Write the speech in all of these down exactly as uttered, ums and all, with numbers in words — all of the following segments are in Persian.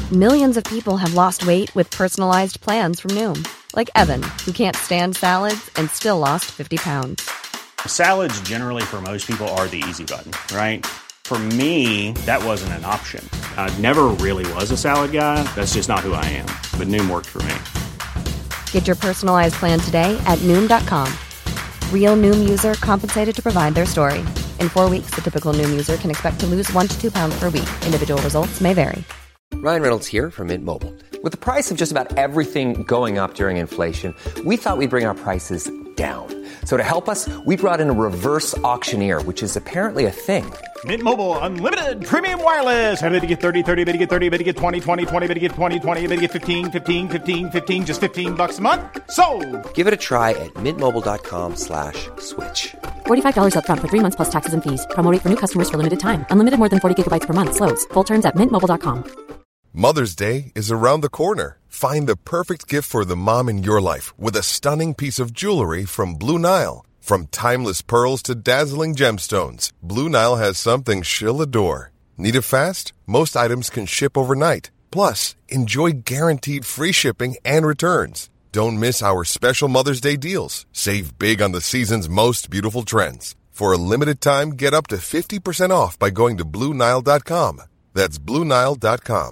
Millions of people have lost weight with personalized plans from Noom. Like Evan, who can't stand salads and still lost fifty pounds. Salads generally for most people are the easy button, right? For me, that wasn't an option. I never really was a salad guy. That's just not who I am. But Noom worked for me. Get your personalized plan today at Noom dot com. Real Noom user compensated to provide their story. In four weeks, the typical Noom user can expect to lose one to two pounds per week. Individual results may vary. Ryan Reynolds here from Mint Mobile. With the price of just about everything going up during inflation, we thought we'd bring our prices down. So to help us, we brought in a reverse auctioneer, which is apparently a thing. Mint Mobile Unlimited Premium Wireless. How to get thirty, thirty, how to get thirty, how to get twenty, twenty, twenty, how to get twenty, twenty, how to get fifteen, fifteen, fifteen, fifteen, just fifteen bucks a month? Sold! Give it a try at mintmobile.com slash switch. forty-five dollars up front for three months plus taxes and fees. Promo rate for new customers for limited time. Unlimited more than forty gigabytes per month. Slows full terms at mint mobile dot com. Mother's Day is around the corner. Find the perfect gift for the mom in your life with a stunning piece of jewelry from Blue Nile. From timeless pearls to dazzling gemstones, Blue Nile has something she'll adore. Need it fast? Most items can ship overnight. Plus, enjoy guaranteed free shipping and returns. Don't miss our special Mother's Day deals. Save big on the season's most beautiful trends. For a limited time, get up to fifty percent off by going to blue nile dot com. That's blue nile dot com.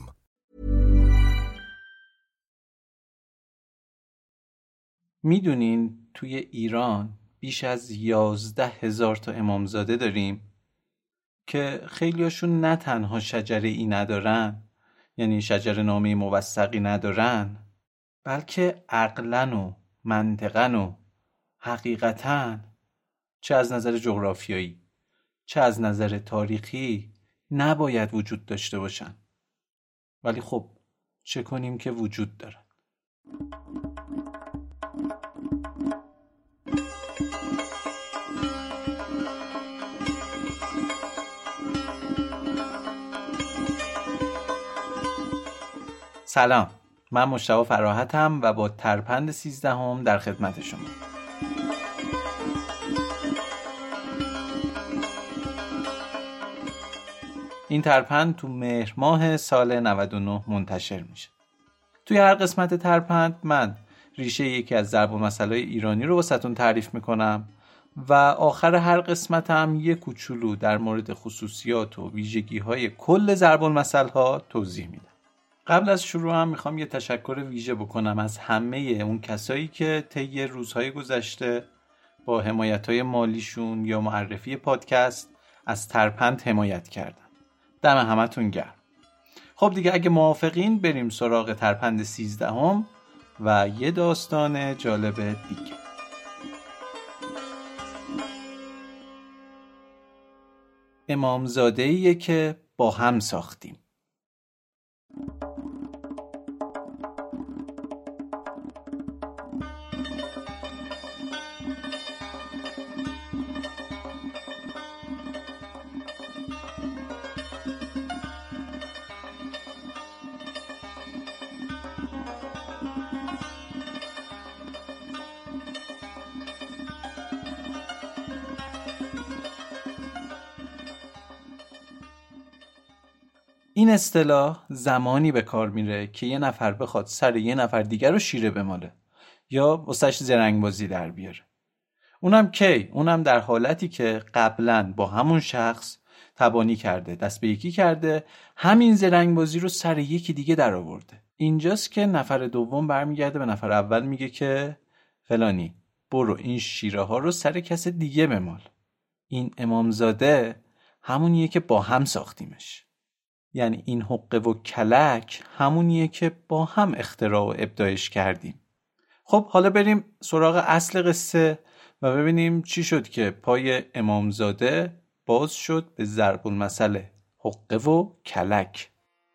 میدونین توی ایران بیش از یازده هزار تا امامزاده داریم که خیلیاشون نه تنها شجره ای ندارن، یعنی شجره نامه موثقی ندارن، بلکه عقلن و منطقن و حقیقتن چه از نظر جغرافیایی چه از نظر تاریخی نباید وجود داشته باشن. ولی خب چه کنیم که وجود دارن. سلام، من مجتبی فراحتم و با ترپند سیزدهم در خدمت شما. این ترپند تو مهر ماه سال نود و نه منتشر میشه. توی هر قسمت ترپند من ریشه یکی از ضرب المثل‌های ایرانی رو واسهتون تعریف میکنم و آخر هر قسمتم یه کوچولو در مورد خصوصیات و ویژگی‌های کل ضرب المثل‌ها توضیح میدم. قبل از شروع هم میخوام یه تشکر ویژه بکنم از همه اون کسایی که طی روزهای گذشته با حمایت‌های مالیشون یا معرفی پادکست از ترپند حمایت کردن. دم همتون گرم. خب دیگه اگه موافقین بریم سراغ ترپند سیزدهم و یه داستان جالب دیگه. امامزاده‌ایه که با هم ساختیم. این اصطلاح زمانی به کار میره که یه نفر بخواد سر یه نفر دیگر رو شیره بماله یا واسش زرنگبازی در بیاره. اونم کی؟ اونم در حالتی که قبلاً با همون شخص تبانی کرده، دست به یکی کرده، همین زرنگبازی رو سر یکی دیگه در آورده. اینجاست که نفر دوم برمیگرده به نفر اول میگه که فلانی برو این شیره ها رو سر کس دیگه بمال. این امامزاده همونیه که با هم ساختیمش. یعنی این حقه و کلک همونیه که با هم اختراع و ابداعش کردیم. خب حالا بریم سراغ اصل قصه و ببینیم چی شد که پای امامزاده باز شد به ضرب المثل حقه و کلک.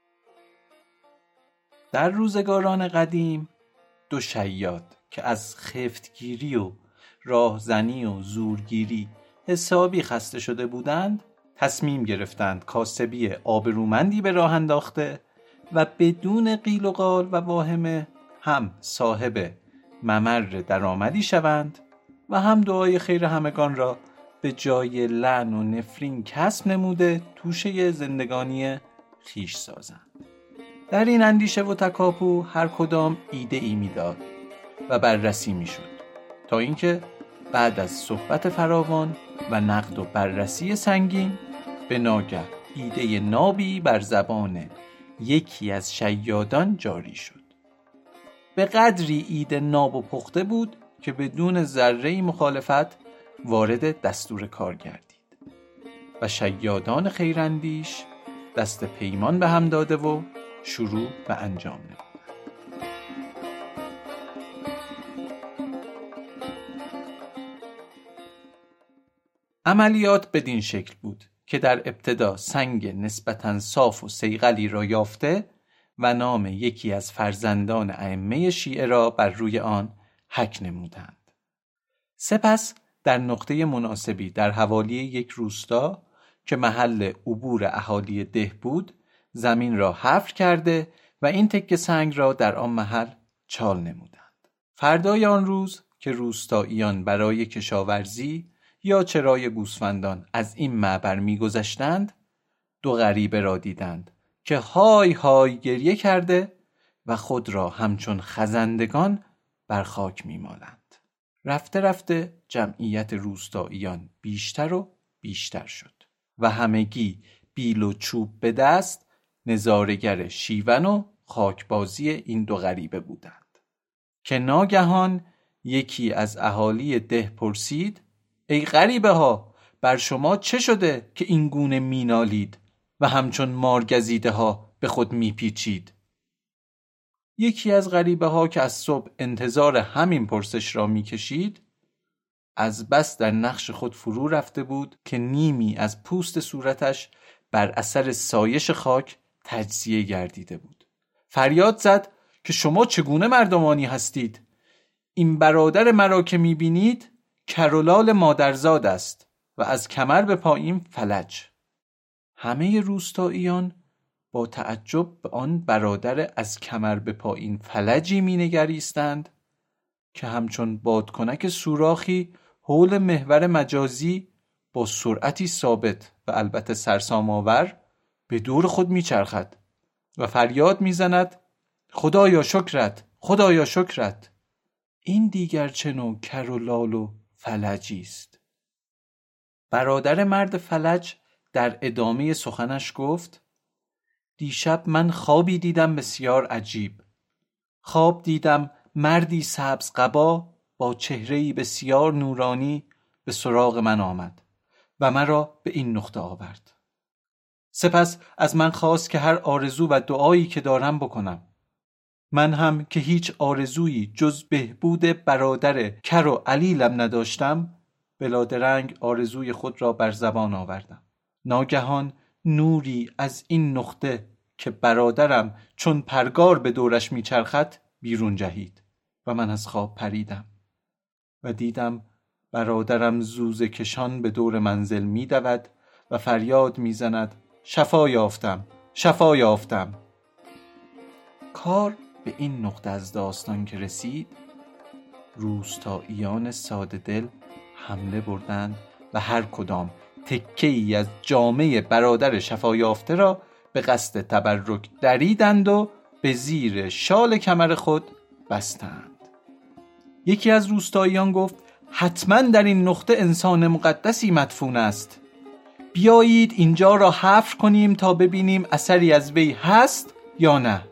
در روزگاران قدیم دو شیاد که از خفتگیری و راهزنی و زورگیری حسابی خسته شده بودند تصمیم گرفتند کاسبی آبرومندی به راه انداخته و بدون قیل و قال و واهمه هم صاحب ممر درآمدی شوند و هم دعای خیر همگان را به جای لعن و نفرین کسب نموده توشه زندگانی خیش سازند. در این اندیشه و تکاپو هر کدام ایده ای میداد و بررسی میشد تا اینکه بعد از صحبت فراوان و نقد و بررسی سنگین به ناگه ایده نابی بر زبان یکی از شیادان جاری شد. به قدری ایده ناب و پخته بود که بدون ذره‌ای مخالفت وارد دستور کار گردید و شیادان خیراندیش دست پیمان به هم داده و شروع به انجام نمود. عملیات بدین شکل بود که در ابتدا سنگ نسبتاً صاف و صیقلی را یافته و نام یکی از فرزندان ائمه شیعه را بر روی آن حک نمودند. سپس در نقطه مناسبی در حوالی یک روستا که محل عبور اهالی ده بود زمین را حفر کرده و این تکه سنگ را در آن محل چال نمودند. فردای آن روز که روستاییان برای کشاورزی یا چرای گوسفندان از این معبر می گذشتند دو غریبه را دیدند که های های گریه کرده و خود را همچون خزندگان بر خاک می مالند. رفته رفته جمعیت روستاییان بیشتر و بیشتر شد و همگی بیل و چوب به دست نظاره‌گر شیون و خاکبازی این دو غریبه بودند که ناگهان یکی از اهالی ده پرسید: ای غریبه ها، بر شما چه شده که این گونه می نالید و همچون مارگزیده ها به خود می پیچید؟ یکی از غریبه ها که از صبح انتظار همین پرسش را می کشید از بس در نقش خود فرو رفته بود که نیمی از پوست صورتش بر اثر سایش خاک تجزیه گردیده بود. فریاد زد که شما چگونه مردمانی هستید؟ این برادر مرا که می بینید کرولال مادرزاد است و از کمر به پایین فلج. همه روستاییان با تعجب به آن برادر از کمر به پایین فلجی می نگریستند که همچون بادکنک سوراخی حول محور مجازی با سرعتی ثابت و البته سرسام‌آور به دور خود می چرخد و فریاد می زند: خدایا شکرت، خدایا شکرت. این دیگر چه نوع کرولال و فلجی است؟ برادر مرد فلج در ادامه سخنش گفت: دیشب من خوابی دیدم بسیار عجیب. خواب دیدم مردی سبز قبا با چهره‌ای بسیار نورانی به سراغ من آمد و مرا به این نقطه آورد. سپس از من خواست که هر آرزو و دعایی که دارم بکنم. من هم که هیچ آرزویی جز بهبود برادر کر و علیلم نداشتم بلادرنگ آرزوی خود را بر زبان آوردم. ناگهان نوری از این نقطه که برادرم چون پرگار به دورش میچرخد بیرون جهید و من از خواب پریدم و دیدم برادرم زوزه کشان به دور منزل میدود و فریاد میزند: شفا یافتم، شفا یافتم. کار به این نقطه از داستان که رسید روستاییان ساده دل حمله بردند و هر کدام تکه‌ای از جامه برادر شفا یافته را به قصد تبرک دریدند و به زیر شال کمر خود بستند. یکی از روستاییان گفت: حتما در این نقطه انسان مقدسی مدفون است. بیایید اینجا را حفر کنیم تا ببینیم اثری از وی هست یا نه.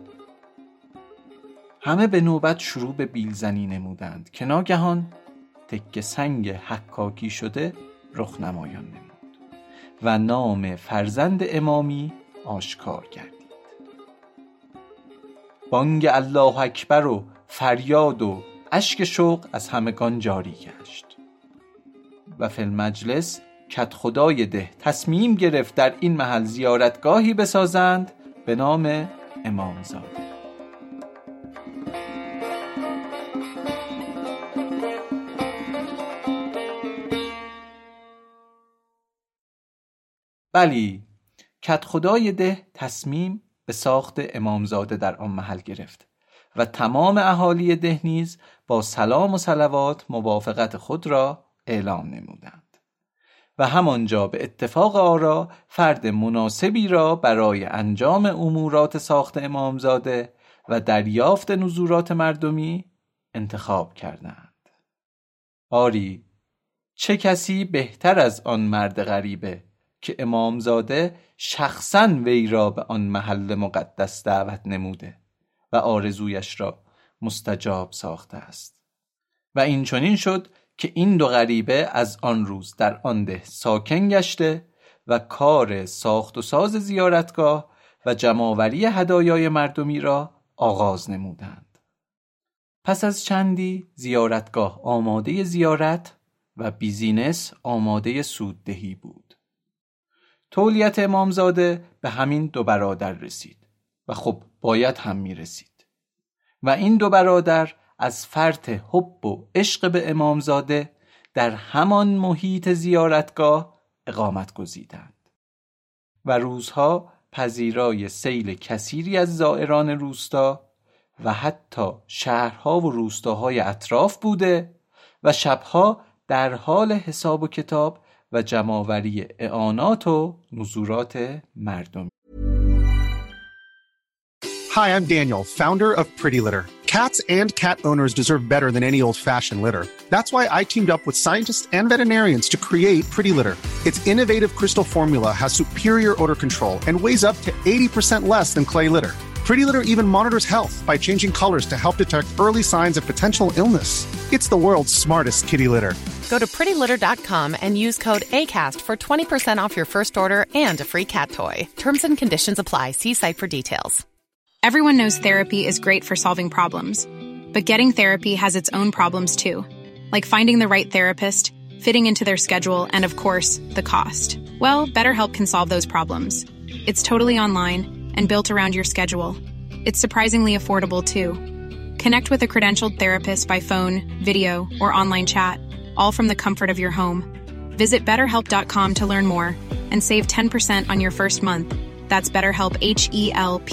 همه به نوبت شروع به بیلزنی نمودند که ناگهان تکه سنگ حکاکی شده رخ نمایان نمود و نام فرزند امامی آشکار گردید. بانگ الله اکبر و فریاد و اشک شوق از همگان جاری گشت و فی المجلس کت خدای ده تصمیم گرفت در این محل زیارتگاهی بسازند به نام امامزاده. بلی، کت خدای ده تصمیم به ساخت امامزاده در آن محل گرفت و تمام اهالی ده نیز با سلام و صلوات موافقت خود را اعلام نمودند و همانجا به اتفاق آرا فرد مناسبی را برای انجام امورات ساخت امامزاده و دریافت نزورات مردمی انتخاب کردند. آری، چه کسی بهتر از آن مرد غریبه که امامزاده شخصاً وی را به آن محل مقدس دعوت نموده و آرزویش را مستجاب ساخته است. و این چنین شد که این دو غریبه از آن روز در آن ده ساکن گشته و کار ساخت و ساز زیارتگاه و جمع‌آوری هدایای مردمی را آغاز نمودند. پس از چندی زیارتگاه آماده زیارت و بیزینس آماده سوددهی بود. تولیت امامزاده به همین دو برادر رسید و خب باید هم می رسید و این دو برادر از فرط حب و عشق به امامزاده در همان محیط زیارتگاه اقامت گزیدند و روزها پذیرای سیل کثیری از زائران روستا و حتی شهرها و روستاهای اطراف بوده و شبها در حال حساب و کتاب و جمع‌آوری اعانات و نزورات مردمی. Hi, I'm Daniel, founder of Pretty Litter. Cats and cat owners deserve better than any old-fashioned litter. That's why I teamed up with scientists and veterinarians to create Pretty Litter. Its innovative crystal formula has superior odor control and weighs up to eighty percent less than clay litter. Pretty Litter even monitors health by changing colors to help detect early signs of potential illness. It's the world's smartest kitty litter. Go to pretty litter dot com and use code ACAST for twenty percent off your first order and a free cat toy. Terms and conditions apply. See site for details. Everyone knows therapy is great for solving problems, but getting therapy has its own problems too, like finding the right therapist, fitting into their schedule, and of course, the cost. Well, BetterHelp can solve those problems. It's totally online and built around your schedule. It's surprisingly affordable too. Connect with a credentialed therapist by phone, video, or online chat, all from the comfort of your home. Visit better help dot com to learn more and save ten percent on your first month. That's BetterHelp, H E L P.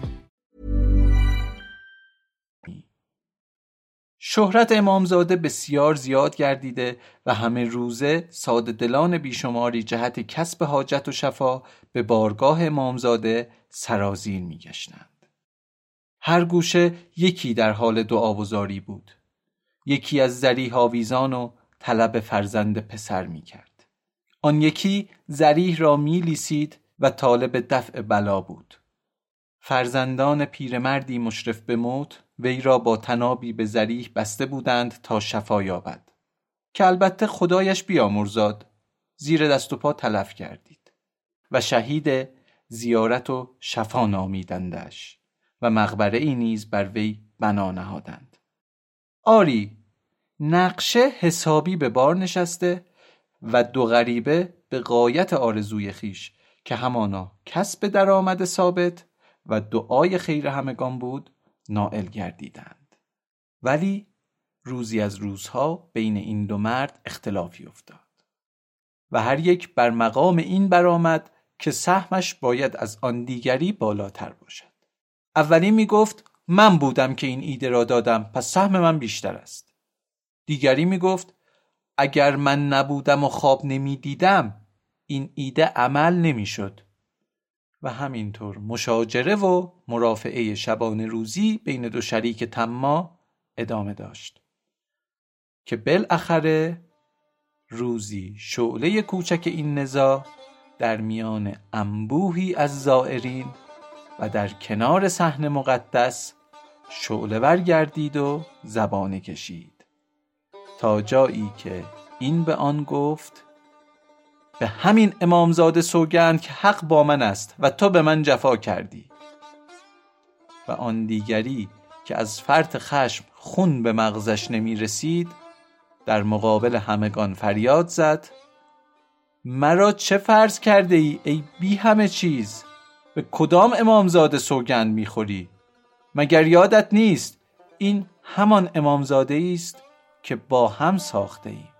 شهرت امامزاده بسیار زیاد گردیده و همه روزه ساده دلان بیشماری جهت کسب حاجت و شفا به بارگاه امامزاده سرازیر می گشتند. هر گوشه یکی در حال دعاوزاری بود. یکی از ذریح آویزان و طلب فرزند پسر می کرد. آن یکی ذریح را می لیسید و طالب دفع بلا بود. فرزندان پیرمردی مشرف به موت وی را با تنابی به ذریح بسته بودند تا شفا یابد که البته خدایش بیامرزاد زیر دست و پا تلف گردید و شهید زیارت و شفا نامیدندش و مقبره ای نیز بر وی بنا نهادند. آری، نقشه حسابی به بار نشسته و دو غریبه به غایت آرزوی خیش که همانا کسب درآمد ثابت و دعای خیر همگان بود نائل گردیدند. ولی روزی از روزها بین این دو مرد اختلافی افتاد و هر یک بر مقام این برآمد که سهمش باید از آن دیگری بالاتر باشد. اولی می گفت من بودم که این ایده را دادم، پس سهم من بیشتر است. دیگری می گفت اگر من نبودم و خواب نمی دیدم این ایده عمل نمی شد. و همینطور مشاجره و مرافعه شبانه روزی بین دو شریک طماع ادامه داشت که بالاخره روزی شعله کوچک این نزاع در میان انبوهی از زائرین و در کنار صحن مقدس شعله ور گردید و زبانه کشید تا جایی که این به آن گفت به همین امامزاده سوگند که حق با من است و تو به من جفا کردی. و آن دیگری که از فرط خشم خون به مغزش نمی رسید در مقابل همگان فریاد زد مرا چه فرض کرده ای ای بی همه چیز؟ به کدام امامزاده سوگند می خوری؟ مگر یادت نیست این همان امامزاده است که با هم ساخته ایم.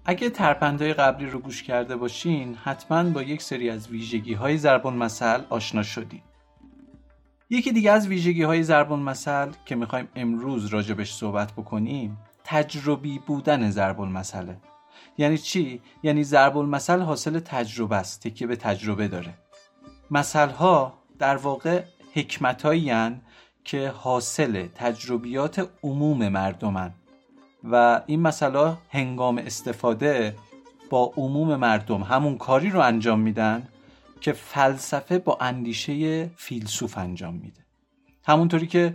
اگه ترپندهای قبلی رو گوش کرده باشین حتما با یک سری از ویژگی‌های ضرب المثل آشنا شدین. یکی دیگه از ویژگی‌های ضرب المثل که می‌خوایم امروز راجبش صحبت بکنیم تجربی بودن ضرب المثله. یعنی چی؟ یعنی ضرب المثل حاصل تجربه است، تکیه به تجربه داره. مثل‌ها در واقع حکمت‌هایی هستند که حاصل تجربیات عموم مردمن و این مثلا هنگام استفاده با عموم مردم همون کاری رو انجام میدن که فلسفه با اندیشه فیلسوف انجام میده. همونطوری که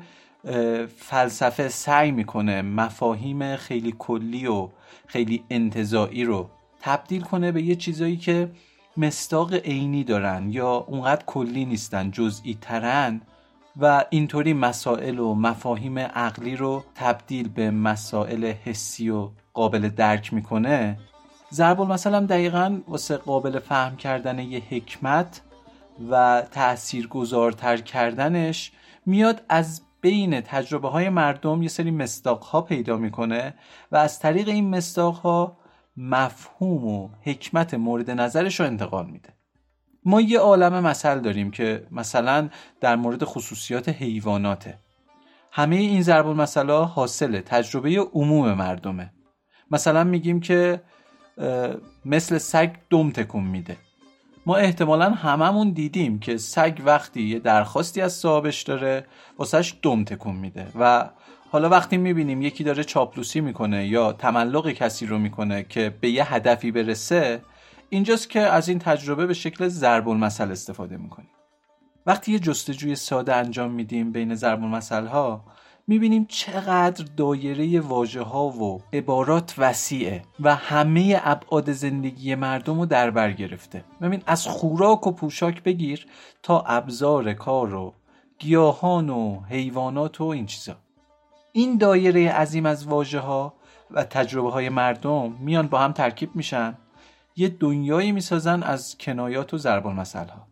فلسفه سعی میکنه مفاهیم خیلی کلی و خیلی انتزاعی رو تبدیل کنه به یه چیزایی که مصداق عینی دارن یا اونقدر کلی نیستن، جزئی ترن و اینطوری مسائل و مفاهیم عقلی رو تبدیل به مسائل حسی و قابل درک میکنه، ضرب المثل هم دقیقاً واسه قابل فهم کردن یه حکمت و تأثیرگذارتر کردنش میاد از بین تجربه های مردم یه سری مصداق ها پیدا میکنه و از طریق این مصداق ها مفهوم و حکمت مورد نظرش رو انتقال میده. ما یه عالم مثل داریم که مثلا در مورد خصوصیات حیواناته. همه این ضرب المثل‌ها حاصل تجربه عموم مردمه. مثلا میگیم که مثل سگ دم تکون میده. ما احتمالاً هممون دیدیم که سگ وقتی یه درخواستی از صاحبش داره واسش دم تکون میده و حالا وقتی میبینیم یکی داره چاپلوسی میکنه یا تملق کسی رو میکنه که به یه هدفی برسه، اینجاست که از این تجربه به شکل ضرب المثل استفاده میکنیم. وقتی یه جستجوی ساده انجام میدیم بین ضرب المثل ها میبینیم چقدر دایره واژه ها و عبارات وسیعه و همه ابعاد زندگی مردم رو در بر گرفته. ببین از خوراک و پوشاک بگیر تا ابزار کار و گیاهان و حیوانات و این چیزا. این دایره عظیم از واژه ها و تجربه های مردم میان با هم ترکیب میشن، یه دنیایی میسازن از کنایات و ضرب المثل ها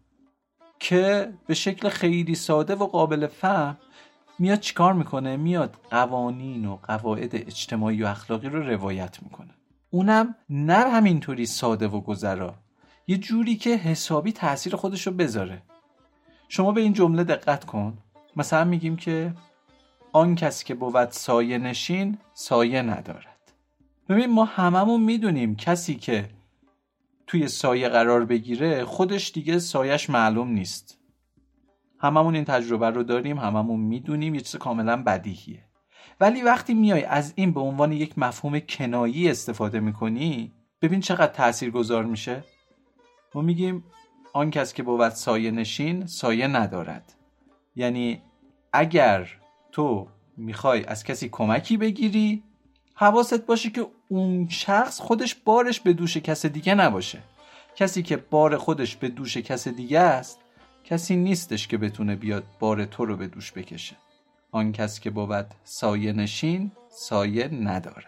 که به شکل خیلی ساده و قابل فهم میاد چیکار میکنه؟ میاد قوانین و قواعد اجتماعی و اخلاقی رو روایت میکنه. اونم نه همینطوری ساده و گذرا، یه جوری که حسابی تأثیر خودش رو بذاره. شما به این جمله دقت کن. مثلا میگیم که آن کسی که بود سایه نشین سایه ندارد. ببین ما هممون میدونیم کسی که توی سایه قرار بگیره خودش دیگه سایش معلوم نیست. هممون این تجربه رو داریم، هممون میدونیم، یه چیز کاملا بدیهیه. ولی وقتی میای از این به عنوان یک مفهوم کنایی استفاده میکنی، ببین چقدر تاثیرگذار میشه. ما میگیم آن کس که بود سایه نشین سایه ندارد. یعنی اگر تو میخوای از کسی کمکی بگیری، حواست باشه که اون شخص خودش بارش به دوش کس دیگه نباشه. کسی که بار خودش به دوش کس دیگه است کسی نیستش که بتونه بیاد بار تو رو به دوش بکشه. آن کس که بود سایه نشین سایه نداره.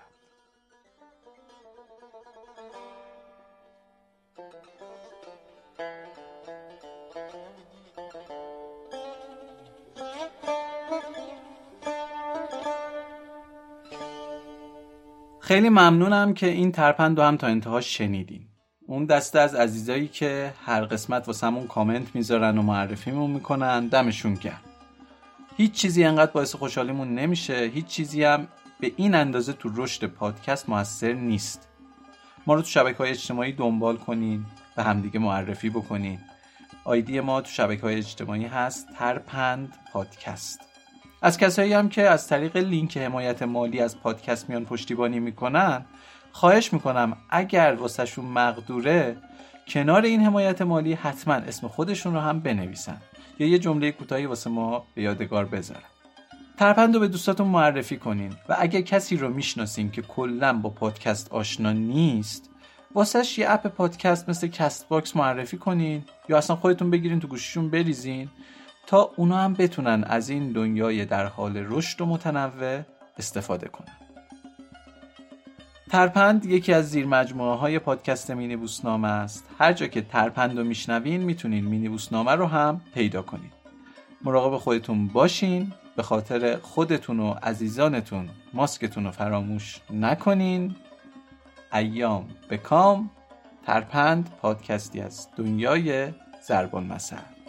خیلی ممنونم که این ترپند رو هم تا انتها شنیدین. اون دسته از عزیزایی که هر قسمت واسمون کامنت میذارن و معرفیمون میکنن، دمشون گرم. هیچ چیزی انقدر باعث خوشحالیمون نمیشه، هیچ چیزی هم به این اندازه تو رشد پادکست موثر نیست. ما رو تو شبکه‌های اجتماعی دنبال کنین، به همدیگه معرفی بکنین. آیدی ما تو شبکه‌های اجتماعی هست ترپند پادکست. از کسایی هم که از طریق لینک حمایت مالی از پادکست میان پشتیبانی میکنن، خواهش میکنم اگر واسهشون مقدوره کنار این حمایت مالی حتما اسم خودشون رو هم بنویسن یا یه جمله کوتاهی واسه ما به یادگار بذارن. ترپند رو به دوستاتون معرفی کنین و اگه کسی رو میشناسین که کلاً با پادکست آشنا نیست، واسهش یه اپ پادکست مثل کست باکس معرفی کنین یا اصلا خودتون بگیرین تو گوشیشون بریزین تا اونا هم بتونن از این دنیای در حال رشد و متنوع استفاده کنن. ترپند یکی از زیر مجموعه های پادکست مینیبوسنامه است. هر جا که ترپند رو میشنوین میتونین مینیبوسنامه رو هم پیدا کنین. مراقب خودتون باشین، به خاطر خودتون و عزیزانتون ماسکتون رو فراموش نکنین. ایام به کام. ترپند پادکستی از دنیای ضرب المثل.